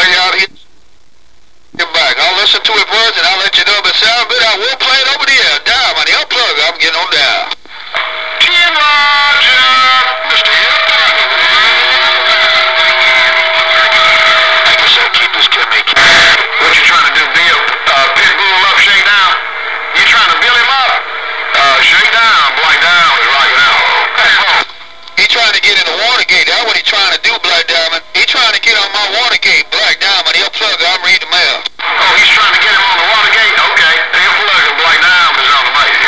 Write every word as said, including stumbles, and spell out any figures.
y'all here. Get back. I'll listen to it first and I'll let you know if it sounds good. I will play it over the air. Down on the unplug. I'm getting on down. Team Roger, Mister Thank you, sir. Keep this kid me. What you trying to do, Bill? Uh, Pitbull up, shake down. You trying to bill him up? Uh, shake down, Black down is rocking out. He trying to get in the Watergate. That's what he trying to do, Black Diamond. He trying to get on my Watergate, Black.